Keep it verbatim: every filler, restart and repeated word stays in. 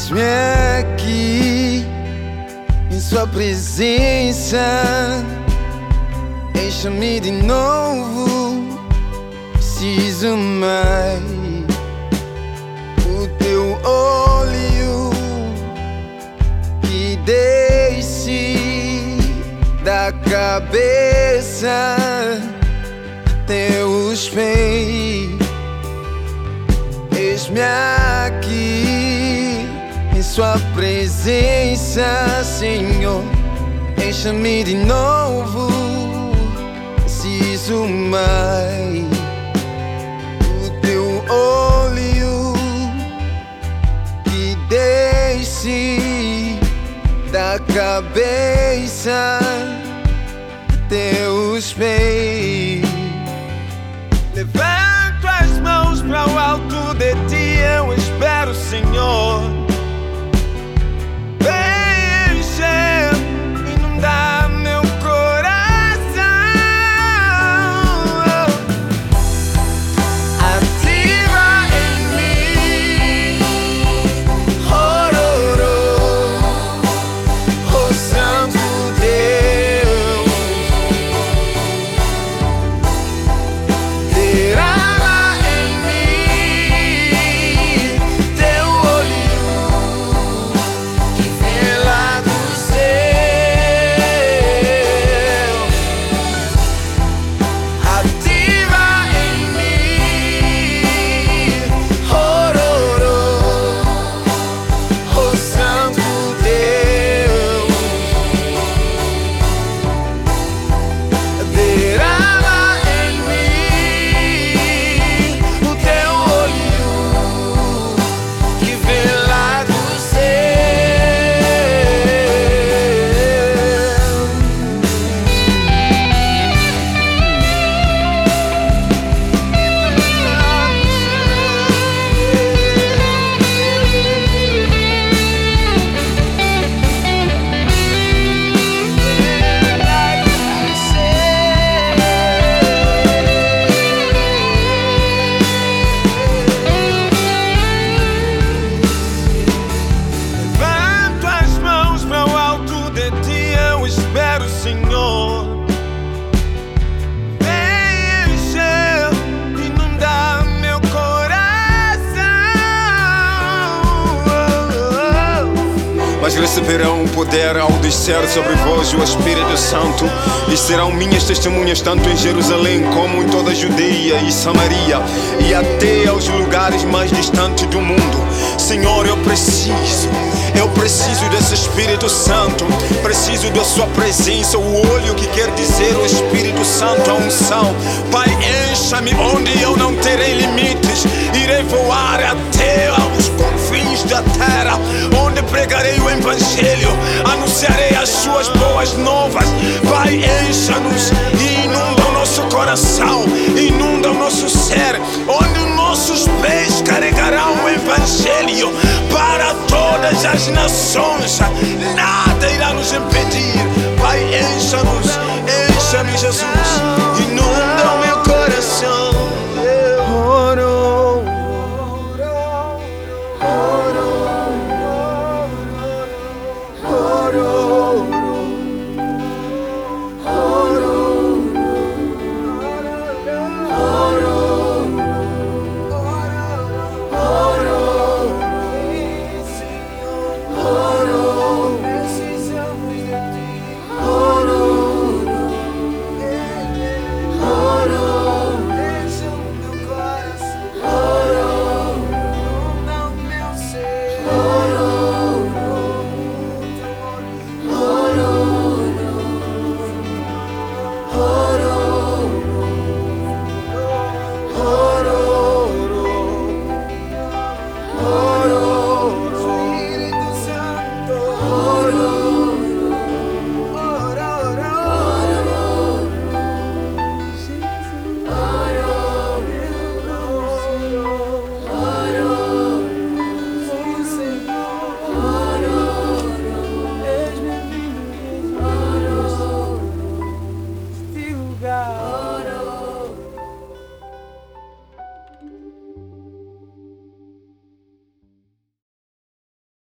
Eis-me aqui em sua presença, encha-me de novo, preciso mais. O teu olho que desce da cabeça até os pés. Eis-me aqui em sua presença, Senhor, encha-me de novo, preciso mais. O teu olho que desce da cabeça até os pés. Levanto as mãos para o alto de ti, eu espero, Senhor. Vem encher, inundar meu coração. Ativa em mim, ororô, oh Santo Deus. Derrama em mim teu olho que vem lá do céu. Ativa em mim, ororô, oh Santo Deus. Derrama em mim o teu olho que vem lá do Levanto as mãos para o alto de ti, eu espero, Senhor. Vem encher, inundar meu coração. Mas receberão o poder ao descer sobre vós o Espírito Santo, e serão minhas testemunhas tanto em Jerusalém como em toda a Judeia e Samaria e até aos lugares mais distantes do mundo. Senhor, eu preciso, eu preciso desse Espírito Santo, preciso da sua presença, o olho que quer dizer o Espírito Santo, a unção. Pai, encha-me onde eu não terei limites, irei voar até aos confins da terra, onde pregarei o Evangelho, anunciarei as suas boas novas. Pai, encha-nos e inunda o nosso coração, inunda o nosso ser, onde os nossos pés carregarão o Evangelho para todas as nações. Nada irá nos impedir